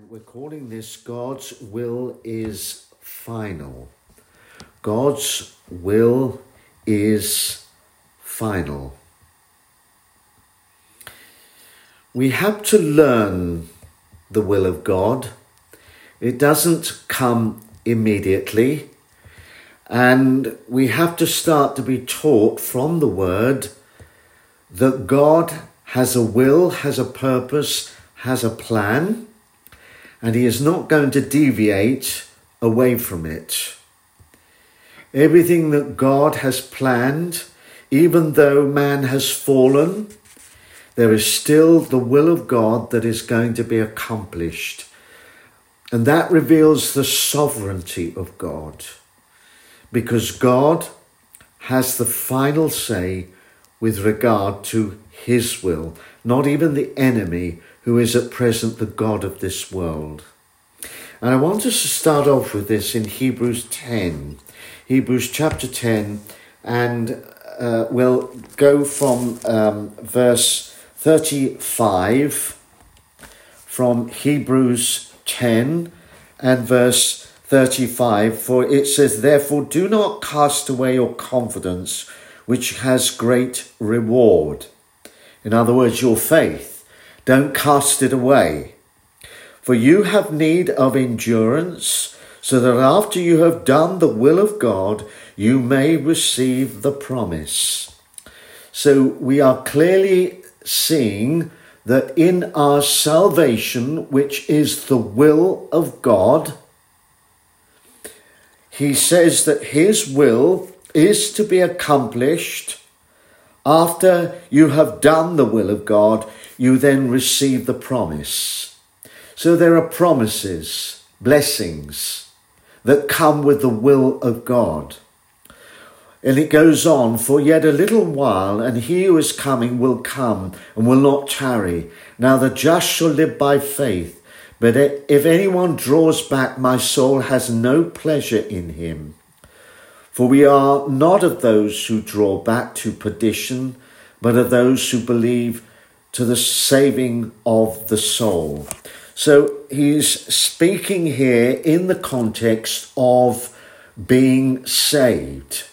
And we're calling this God's Will is Final. God's will is final. We have to learn the will of God. It doesn't come immediately. And we have to start to be taught from the Word that God has a will, has a purpose, has a plan, and He is not going to deviate away from it. Everything that God has planned, even though man has fallen, there is still the will of God that is going to be accomplished. And that reveals the sovereignty of God, because God has the final say with regard to His will, not even the enemy who is at present the God of this world. And I want us to start off with this in Hebrews 10. Hebrews chapter 10, and we'll go from verse 35, from Hebrews 10 and verse 35, for it says, "Therefore do not cast away your confidence, which has great reward." In other words, your faith. Don't cast it away. "For you have need of endurance, so that after you have done the will of God, you may receive the promise." So we are clearly seeing that in our salvation, which is the will of God, He says that His will is to be accomplished. After you have done the will of God, you then receive the promise. So there are promises, blessings that come with the will of God. And it goes on, "For yet a little while, and He who is coming will come and will not tarry. Now the just shall live by faith. But if anyone draws back, my soul has no pleasure in him. For we are not of those who draw back to perdition, but of those who believe to the saving of the soul." So he's speaking here in the context of being saved.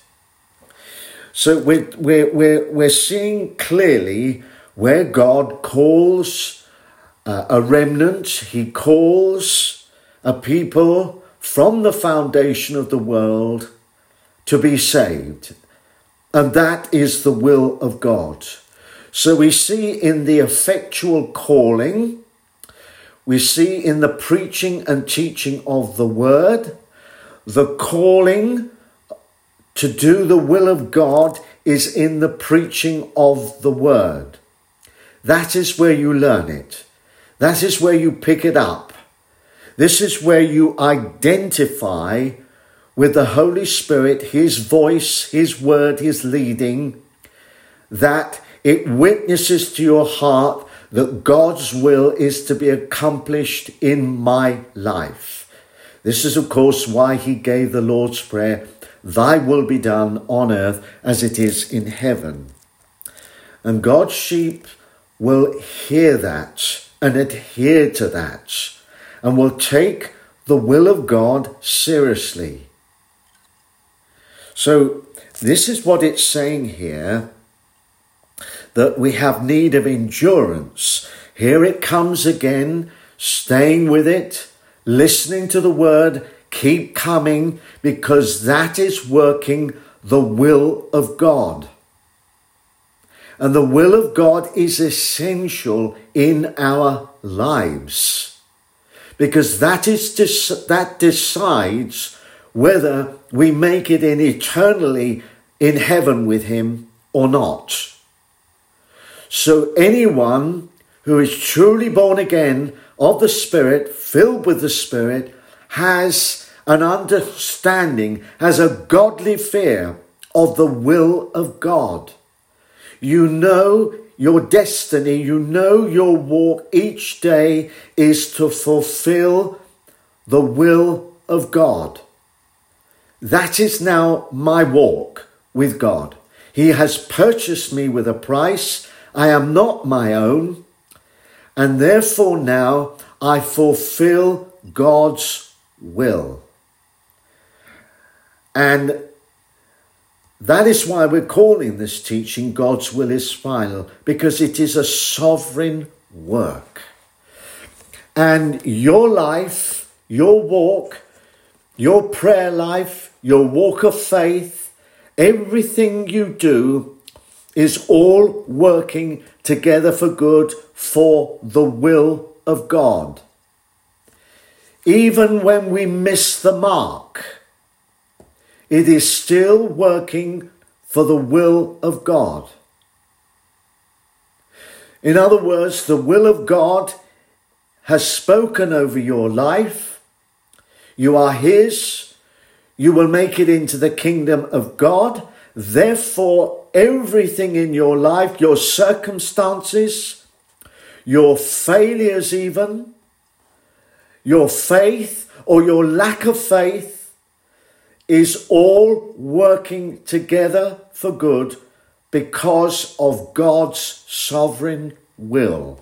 So we're seeing clearly where God calls a remnant. He calls a people from the foundation of the world to be saved. And that is the will of God. So we see in the effectual calling, we see in the preaching and teaching of the word, the calling to do the will of God is in the preaching of the word. That is where you learn it. That is where you pick it up. This is where you identify with the Holy Spirit, His voice, His word, His leading, that it witnesses to your heart that God's will is to be accomplished in my life. This is, of course, why He gave the Lord's Prayer, "Thy will be done on earth as it is in heaven." And God's sheep will hear that and adhere to that, and will take the will of God seriously. So this is what it's saying here, that we have need of endurance. Here it comes again, staying with it, listening to the word, keep coming, because that is working the will of God. And the will of God is essential in our lives, because that decides whether we make it in eternally in heaven with Him or not. So anyone who is truly born again of the Spirit, filled with the Spirit, has an understanding, has a godly fear of the will of God. You know your destiny, you know your walk each day is to fulfill the will of God. That is now my walk with God. He has purchased me with a price. I am not my own. And therefore now I fulfill God's will. And that is why we're calling this teaching God's Will is Final, because it is a sovereign work. And your life, your walk, your prayer life, your walk of faith, everything you do is all working together for good for the will of God. Even when we miss the mark, it is still working for the will of God. In other words, the will of God has spoken over your life. You are His. You will make it into the kingdom of God. Therefore, everything in your life, your circumstances, your failures even, your faith or your lack of faith is all working together for good because of God's sovereign will.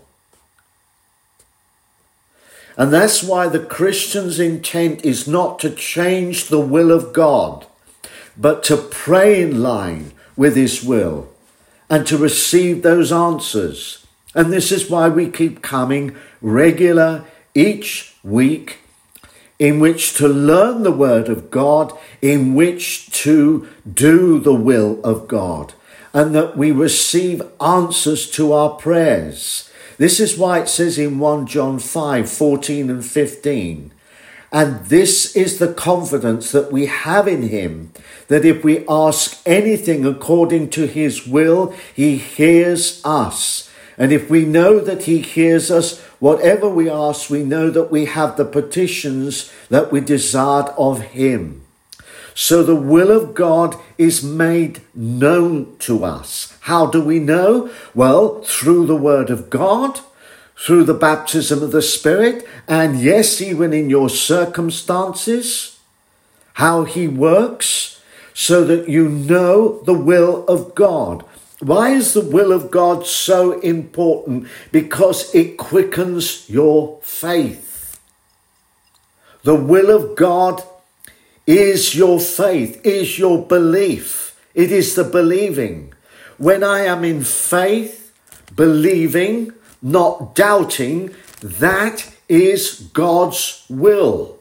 And that's why the Christian's intent is not to change the will of God, but to pray in line with His will and to receive those answers. And this is why we keep coming regular each week, in which to learn the Word of God, in which to do the will of God, and that we receive answers to our prayers. This is why it says in 1 John 5:14 and 15, and this is the confidence that we have in Him, that if we ask anything according to His will, He hears us. And if we know that He hears us, whatever we ask, we know that we have the petitions that we desired of Him. So the will of God is made known to us. How do we know? Well, through the Word of God, through the baptism of the Spirit, and yes, even in your circumstances, how He works, so that you know the will of God. Why is the will of God so important? Because it quickens your faith. The will of God is your faith, is your belief. It is the believing. When I am in faith, believing, not doubting, that is God's will.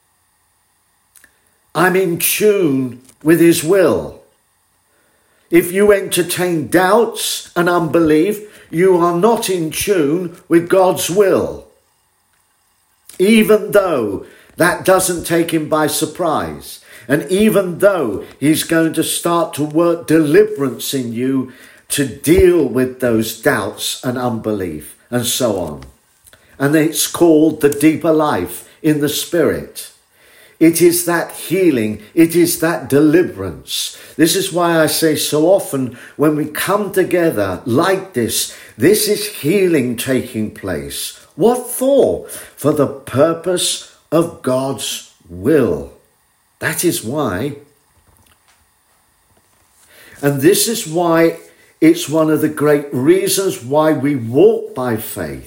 I'm in tune with His will. If you entertain doubts and unbelief, you are not in tune with God's will. Even though that doesn't take Him by surprise, and even though He's going to start to work deliverance in you to deal with those doubts and unbelief and so on. And it's called the deeper life in the Spirit. It is that healing. It is that deliverance. This is why I say so often when we come together like this is healing taking place. What for? For the purpose of God's will. That is why. And this is why it's one of the great reasons why we walk by faith.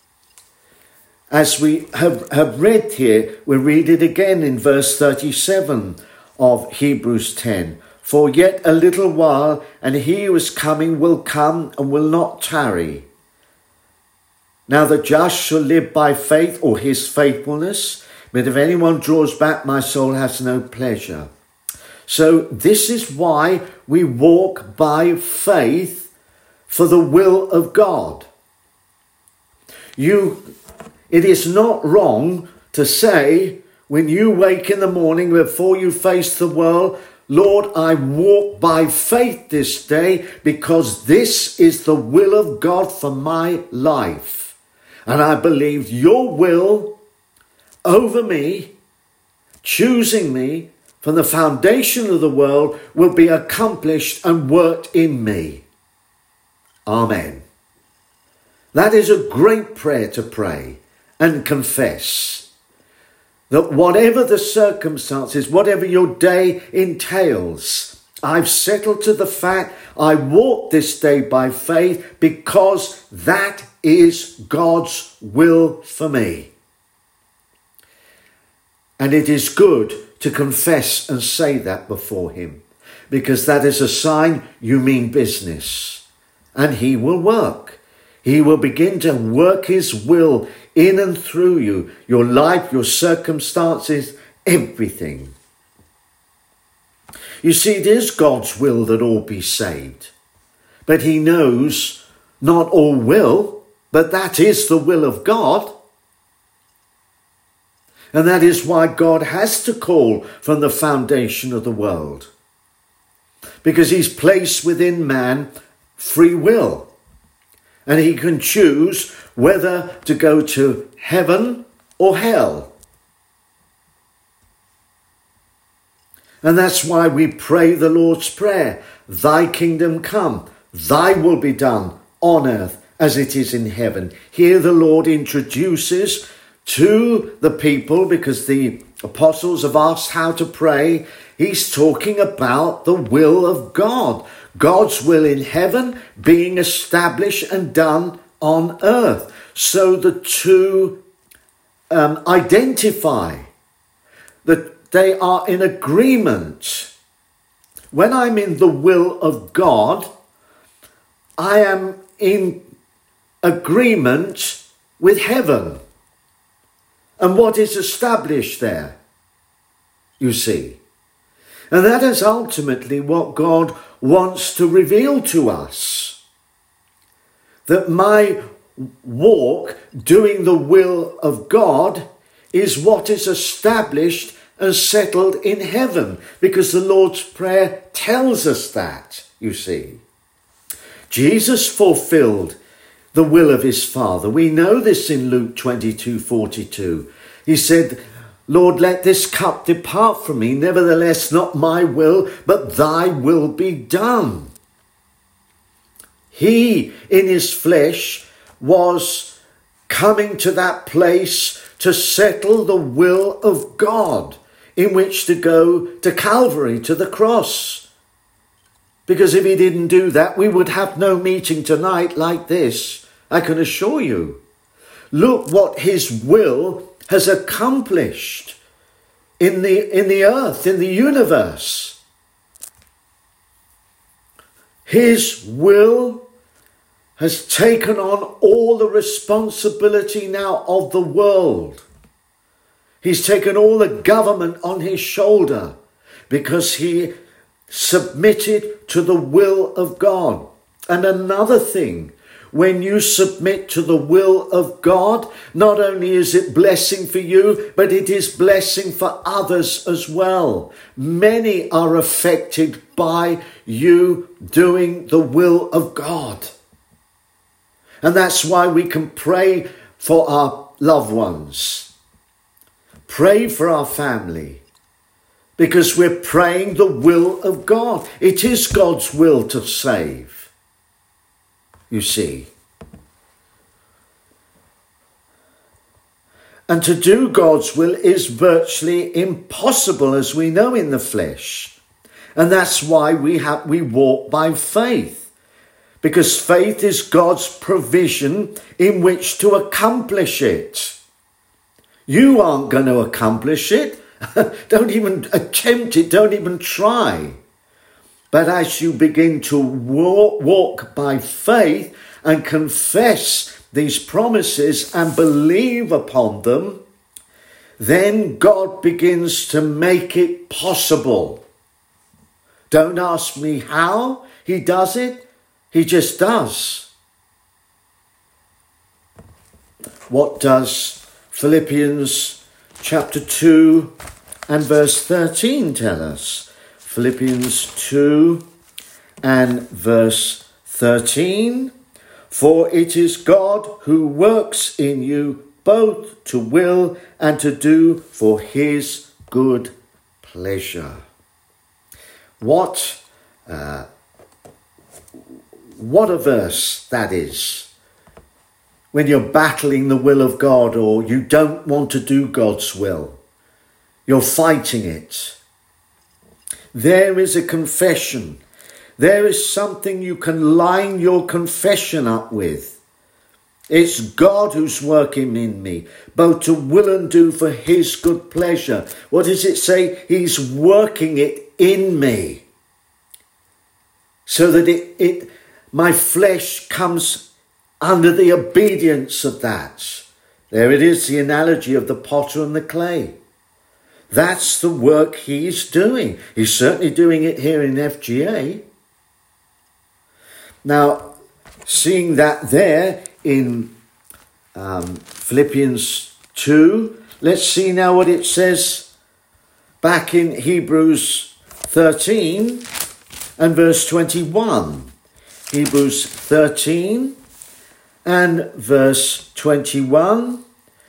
As we have read here, we read it again in verse 37 of Hebrews 10. For yet a little while, and He who is coming will come and will not tarry. Now the just shall live by faith, or His faithfulness. But if anyone draws back, my soul has no pleasure. So this is why we walk by faith for the will of God. It is not wrong to say, when you wake in the morning before you face the world, Lord, I walk by faith this day because this is the will of God for my life. And I believe your will over me, choosing me from the foundation of the world, will be accomplished and worked in me. Amen. That is a great prayer to pray and confess that whatever the circumstances, whatever your day entails, I've settled to the fact I walk this day by faith because that is God's will for me. And it is good to confess and say that before him, because that is a sign you mean business. And he will work. He will begin to work his will in and through you, your life, your circumstances, everything. You see, it is God's will that all be saved. But he knows not all will, but that is the will of God. And that is why God has to call from the foundation of the world. Because he's placed within man free will. And he can choose whether to go to heaven or hell. And that's why we pray the Lord's Prayer. Thy kingdom come, thy will be done on earth as it is in heaven. Here the Lord introduces to the people, because the apostles have asked how to pray, he's talking about the will of God. God's will in heaven being established and done on earth. So the two identify that they are in agreement. When I'm in the will of God, I am in agreement with heaven. And what is established there, you see. And that is ultimately what God wants to reveal to us. That my walk doing the will of God is what is established and settled in heaven. Because the Lord's Prayer tells us that, you see. Jesus fulfilled the will of his Father. We know this in Luke 22:42. He said, Lord, let this cup depart from me. Nevertheless, not my will, but thy will be done. He, in his flesh, was coming to that place to settle the will of God, in which to go to Calvary, to the cross. Because if he didn't do that, we would have no meeting tonight like this, I can assure you. Look what his will has accomplished in the earth, in the universe. His will has taken on all the responsibility now of the world. He's taken all the government on his shoulder because he submitted to the will of God. And another thing, when you submit to the will of God, not only is it blessing for you, but it is blessing for others as well. Many are affected by you doing the will of God. And that's why we can pray for our loved ones. Pray for our family. Because we're praying the will of God. It is God's will to save. You see. And to do God's will is virtually impossible, as we know, in the flesh. And that's why we walk by faith. Because faith is God's provision in which to accomplish it. You aren't going to accomplish it. Don't even attempt it. Don't even try. But as you begin to walk by faith and confess these promises and believe upon them, then God begins to make it possible. Don't ask me how he does it. He just does. What does Philippians chapter 2 and verse 13 tell us? Philippians 2 and verse 13. For it is God who works in you both to will and to do for his good pleasure. What a verse that is. When you're battling the will of God, or you don't want to do God's will, you're fighting it. There is a confession. There is something you can line your confession up with. It's God who's working in me, both to will and do for his good pleasure. What does it say? He's working it in me, so that my flesh comes under the obedience of that. There it is, the analogy of the potter and the clay. That's the work he's doing. He's certainly doing it here in FGA. Now, seeing that there in Philippians 2, let's see now what it says back in Hebrews 13 and verse 21. Hebrews 13 and verse 21.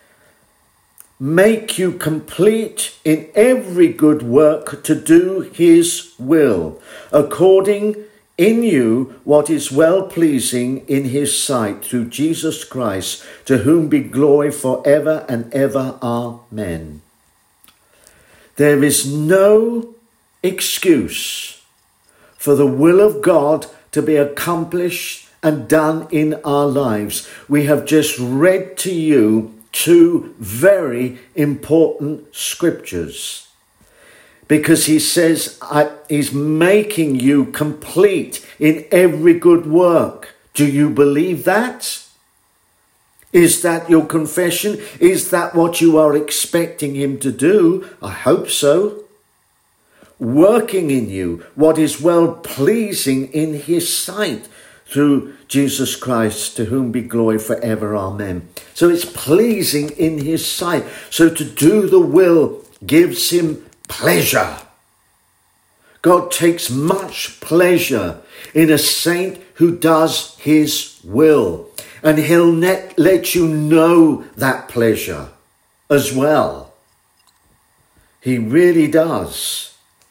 Make you complete in every good work to do his will, according in you what is well-pleasing in his sight, through Jesus Christ, to whom be glory forever and ever. Amen. There is no excuse for the will of God to be accomplished and done in our lives. We have just read to you two very important scriptures, because he says he's making you complete in every good work. Do you believe that? Is that your confession? Is that what you are expecting him to do? I hope so. Working in you what is well pleasing in his sight, through Jesus Christ, to whom be glory forever. Amen. So it's pleasing in his sight. So to do the will gives him pleasure. God takes much pleasure in a saint who does his will. And he'll let you know that pleasure as well. He really does.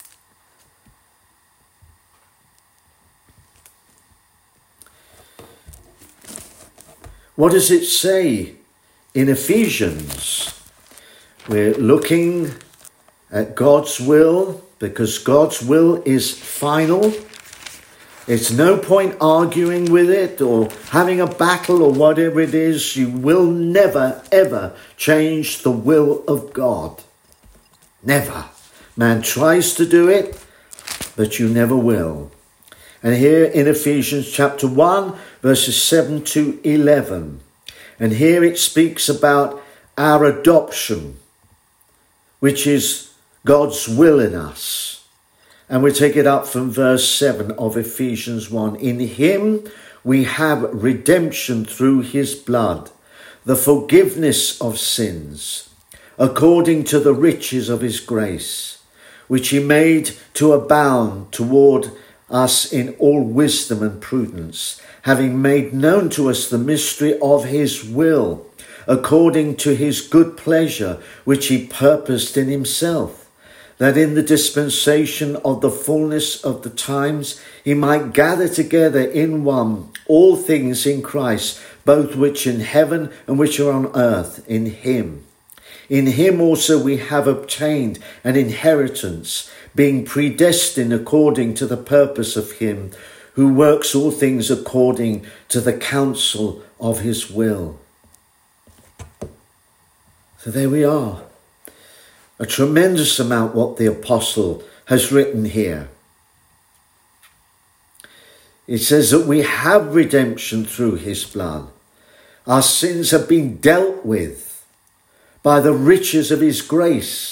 What does it say in Ephesians? We're looking at God's will, because God's will is final. It's no point arguing with it or having a battle or whatever it is. You will never, ever change the will of God. Never. Man tries to do it, but you never will. And here in Ephesians chapter 1, verses 7 to 11. And here it speaks about our adoption, which is God's will in us. And we take it up from verse 7 of Ephesians 1. In him we have redemption through his blood, the forgiveness of sins, according to the riches of his grace, which he made to abound toward us in all wisdom and prudence, having made known to us the mystery of his will, according to his good pleasure, which he purposed in himself, that in the dispensation of the fullness of the times he might gather together in one all things in Christ, both which in heaven and which are on earth, in him. In him also we have obtained an inheritance, being predestined according to the purpose of him who works all things according to the counsel of his will. So there we are. A tremendous amount what the apostle has written here. It says that we have redemption through his blood. Our sins have been dealt with by the riches of his grace,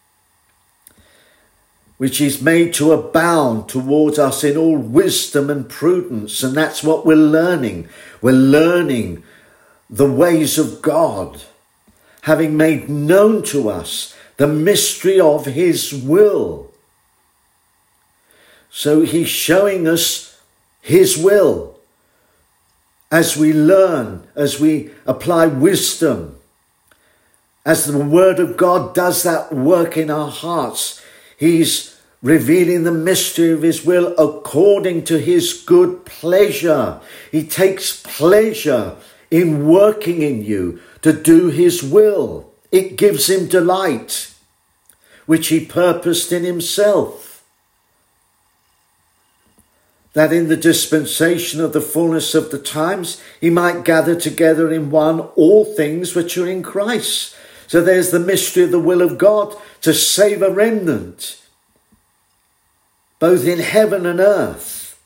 which is made to abound towards us in all wisdom and prudence. And that's what we're learning. We're learning the ways of God, having made known to us the mystery of his will. So he's showing us his will as we learn, as we apply wisdom, as the word of God does that work in our hearts. He's revealing the mystery of his will according to his good pleasure. He takes pleasure in working in you to do his will. It gives him delight, which he purposed in himself. that in the dispensation of the fullness of the times, he might gather together in one all things which are in Christ. So there's the mystery of the will of God to save a remnant, both in heaven and earth.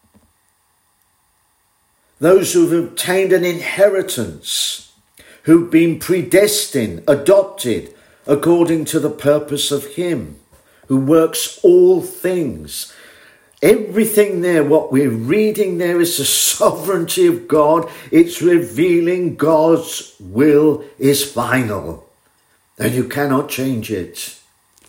Those who've obtained an inheritance, who've been predestined, adopted, according to the purpose of him who works all things. Everything there, what we're reading there, is the sovereignty of God. It's revealing God's will is final, and you cannot change it.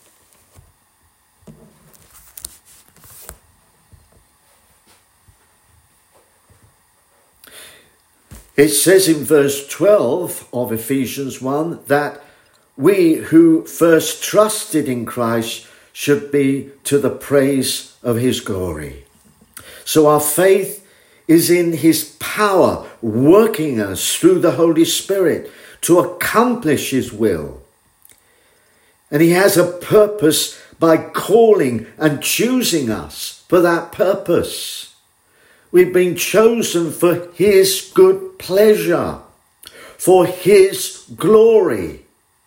It says in verse 12 of Ephesians 1 that we who first trusted in Christ should be to the praise of his glory. So our faith is in his power working us through the Holy Spirit to accomplish his will. And he has a purpose by calling and choosing us for that purpose. We've been chosen for his good pleasure, for his glory.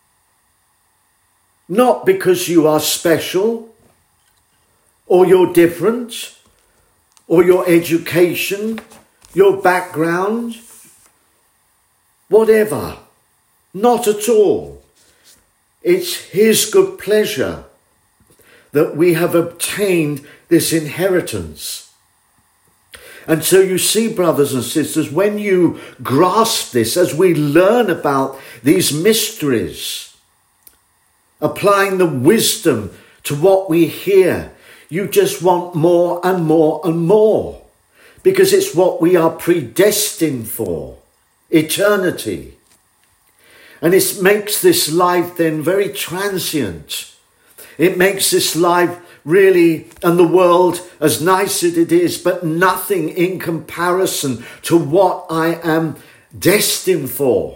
Not because you are special, or you're different, or your education, your background, whatever. Not at all. It's his good pleasure that we have obtained this inheritance. And so you see, brothers and sisters, when you grasp this, as we learn about these mysteries, applying the wisdom to what we hear, you just want more and more and more, because it's what we are predestined for, eternity. And it makes this life then very transient. It makes this life really, and the world, as nice as it is, but nothing in comparison to what I am destined for.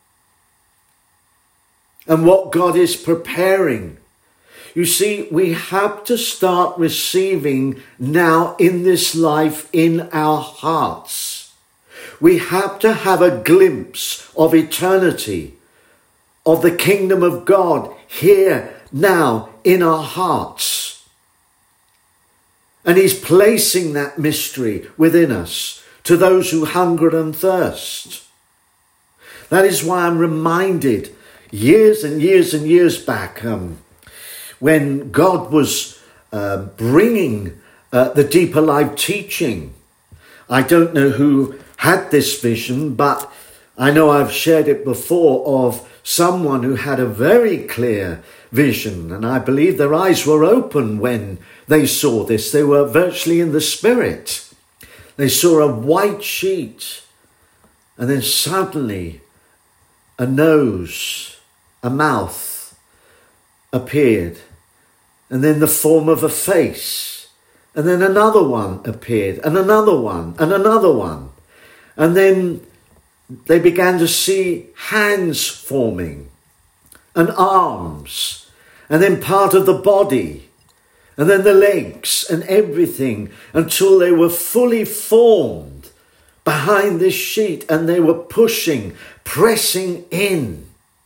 And what God is preparing. You see, we have to start receiving now in this life in our hearts. We have to have a glimpse of eternity, of the kingdom of God here now in our hearts. And he's placing that mystery within us to those who hunger and thirst. That is why I'm reminded years and years and years back, when God was bringing the Deeper Life teaching. I don't know who had this vision, but I know I've shared it before of someone who had a very clear vision, and I believe their eyes were open when they saw this. They were virtually in the spirit. They saw a white sheet, and then suddenly a nose, a mouth appeared, and then the form of a face, and then another one appeared, and another one, and another one. And then they began to see hands forming, and arms, and then part of the body, and then the legs and everything, until they were fully formed behind this sheet, and they were pushing, pressing in.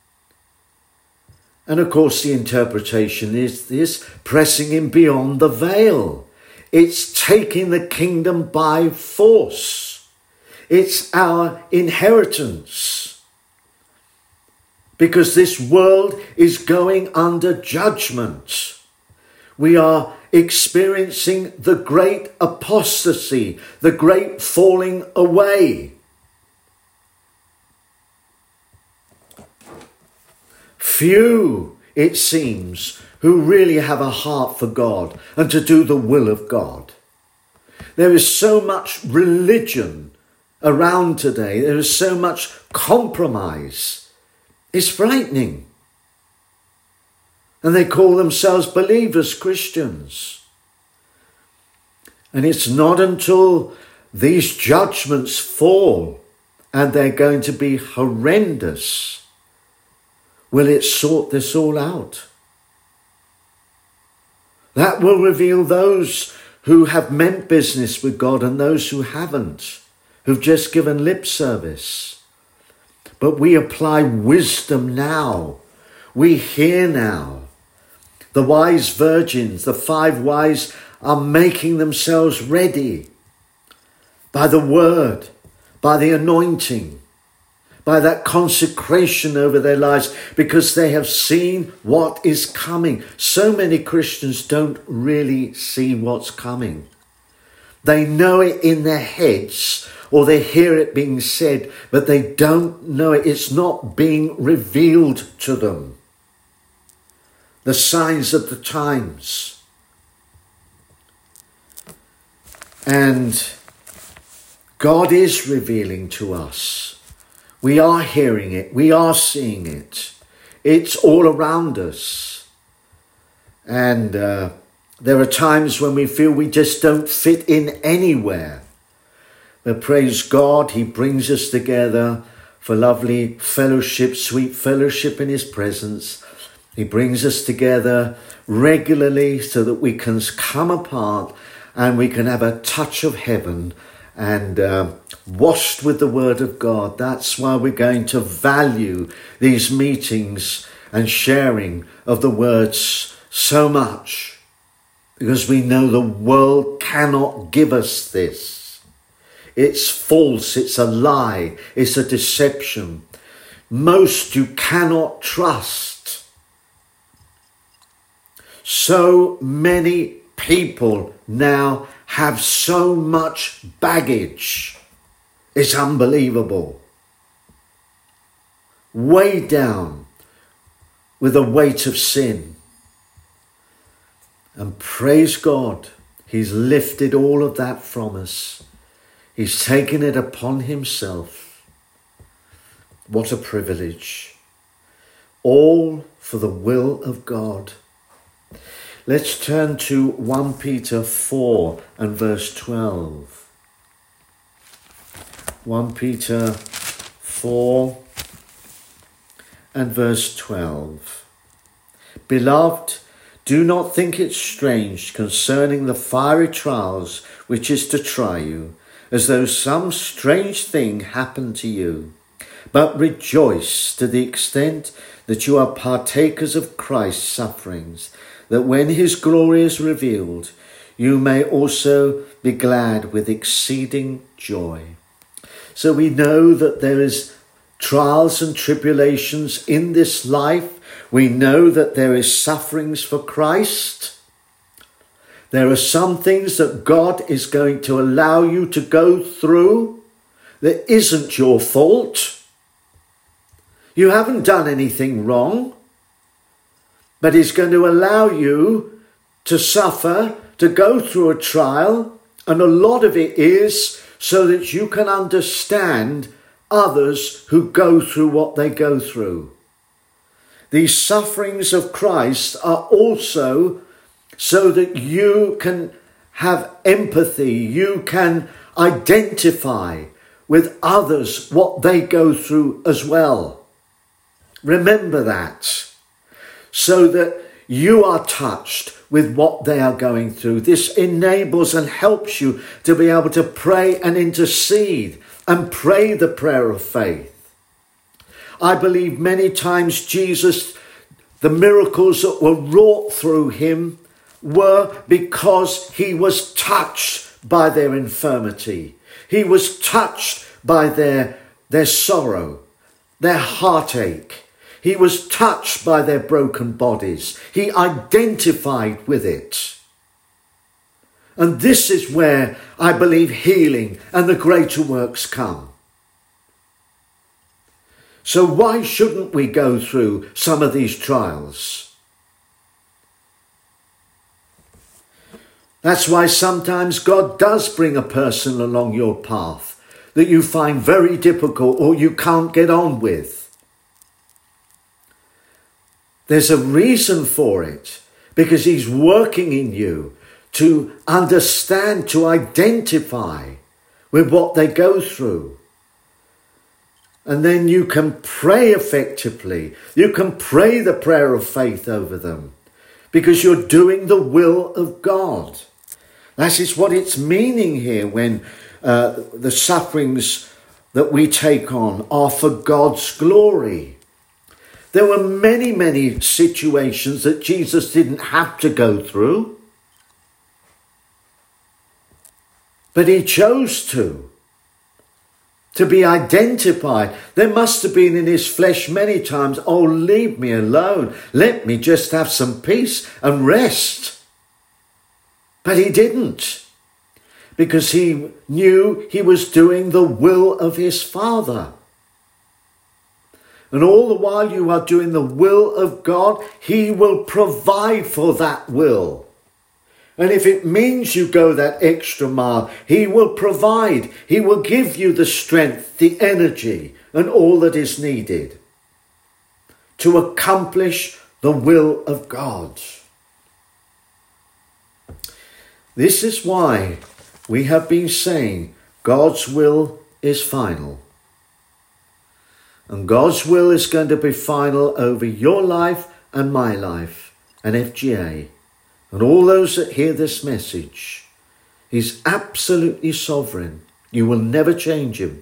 And of course, the interpretation is this: pressing in beyond the veil. It's taking the kingdom by force. It's our inheritance. Because this world is going under judgment. We are experiencing the great apostasy, the great falling away. Few, it seems, who really have a heart for God and to do the will of God. There is so much religion around today. There is so much compromise. It's frightening. And they call themselves believers, Christians. And it's not until these judgments fall, and they're going to be horrendous, will it sort this all out. That will reveal those who have meant business with God and those who haven't, who've just given lip service. But we apply wisdom now. We hear now. The wise virgins, the 5 wise, are making themselves ready by the word, by the anointing, by that consecration over their lives, because they have seen what is coming. So many Christians don't really see what's coming. They know it in their heads, or they hear it being said, but they don't know it. It's not being revealed to them. The signs of the times. And God is revealing to us. We are hearing it. We are seeing it. It's all around us. And there are times when we feel we just don't fit in anywhere. But praise God, he brings us together for lovely fellowship, sweet fellowship in his presence. He brings us together regularly so that we can come apart and we can have a touch of heaven and washed with the word of God. That's why we're going to value these meetings and sharing of the words so much, because we know the world cannot give us this. It's false, it's a lie, it's a deception. Most you cannot trust. So many people now have so much baggage. It's unbelievable. Weighed down with the weight of sin. And praise God, he's lifted all of that from us. He's taken it upon himself. What a privilege. All for the will of God. Let's turn to 1 Peter 4 and verse 12. 1 Peter 4 and verse 12. Beloved, do not think it strange concerning the fiery trials which is to try you, as though some strange thing happened to you. But rejoice to the extent that you are partakers of Christ's sufferings, that when his glory is revealed, you may also be glad with exceeding joy. So we know that there is trials and tribulations in this life. We know that there is sufferings for Christ. There are some things that God is going to allow you to go through that isn't your fault. You haven't done anything wrong. But he's going to allow you to suffer, to go through a trial. And a lot of it is so that you can understand others who go through what they go through. These sufferings of Christ are also so that you can have empathy. You can identify with others what they go through as well. Remember that. So that you are touched with what they are going through. This enables and helps you to be able to pray and intercede and pray the prayer of faith. I believe many times Jesus, the miracles that were wrought through him were because he was touched by their infirmity. He was touched by their sorrow, their heartache. He was touched by their broken bodies. He identified with it. And this is where I believe healing and the greater works come. So why shouldn't we go through some of these trials? That's why sometimes God does bring a person along your path that you find very difficult or you can't get on with. There's a reason for it, because he's working in you to understand, to identify with what they go through. And then you can pray effectively. You can pray the prayer of faith over them, because you're doing the will of God. That is what it's meaning here when the sufferings that we take on are for God's glory. There were many, many situations that Jesus didn't have to go through, but he chose to be identified. There must have been in his flesh many times, oh, leave me alone. Let me just have some peace and rest. But he didn't, because he knew he was doing the will of his Father. And all the while you are doing the will of God, he will provide for that will. And if it means you go that extra mile, he will provide. He will give you the strength, the energy, and all that is needed to accomplish the will of God. This is why we have been saying God's will is final. And God's will is going to be final over your life and my life and FGA and all those that hear this message. He's absolutely sovereign. You will never change him.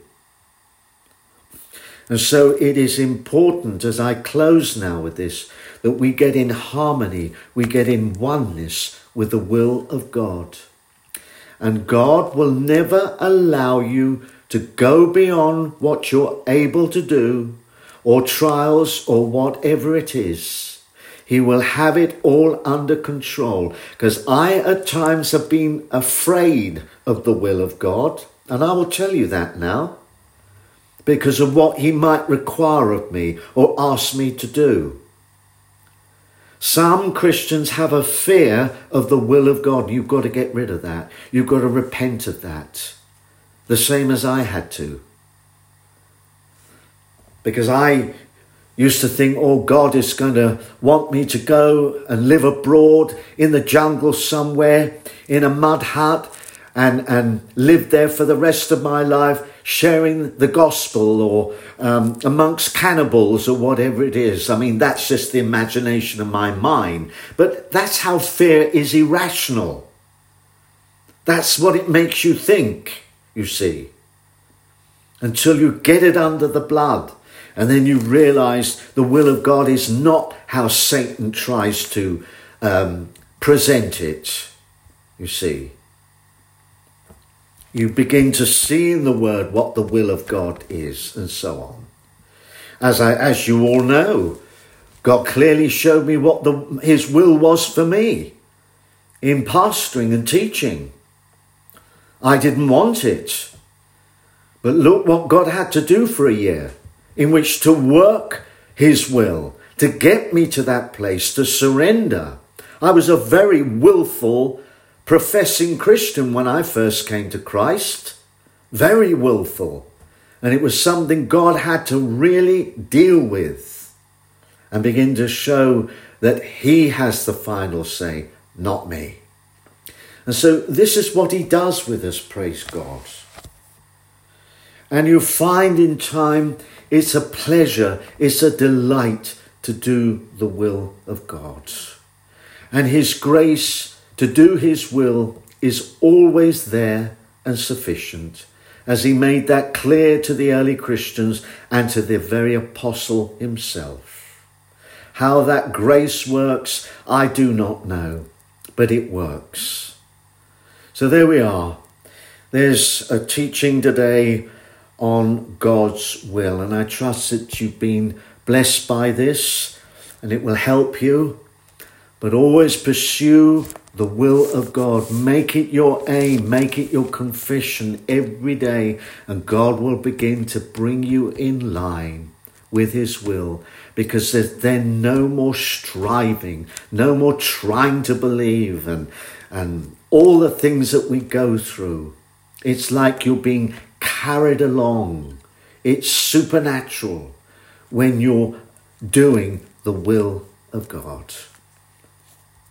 And so it is important, as I close now with this, that we get in harmony, we get in oneness with the will of God. And God will never allow you to go beyond what you're able to do, or trials, or whatever it is. He will have it all under control. Because I at times have been afraid of the will of God, and I will tell you that now, because of what he might require of me or ask me to do. Some Christians have a fear of the will of God. You've got to get rid of that. You've got to repent of that. The same as I had to. Because I used to think, oh, God is going to want me to go and live abroad in the jungle somewhere in a mud hut and live there for the rest of my life, sharing the gospel or amongst cannibals or whatever it is. I mean, that's just the imagination of my mind. But that's how fear is irrational. That's what it makes you think, you see. Until you get it under the blood. And then you realize the will of God is not how Satan tries to present it, you see. You begin to see in the word what the will of God is, and so on. As you all know, God clearly showed me what his will was for me in pastoring and teaching. I didn't want it. But look what God had to do for a year in which to work his will, to get me to that place, to surrender. I was a very willful professing Christian when I first came to Christ, very willful. And it was something God had to really deal with and begin to show that he has the final say, not me. And so this is what he does with us, praise God. And you find in time it's a pleasure, it's a delight to do the will of God. And his grace to do his will is always there and sufficient, as he made that clear to the early Christians and to the very apostle himself. How that grace works, I do not know, but it works. So there we are. There's a teaching today on God's will, and I trust that you've been blessed by this and it will help you. But always pursue the will of God. Make it your aim. Make it your confession every day. And God will begin to bring you in line with his will. Because there's then no more striving, no more trying to believe and all the things that we go through. It's like you're being carried along. It's supernatural when you're doing the will of God.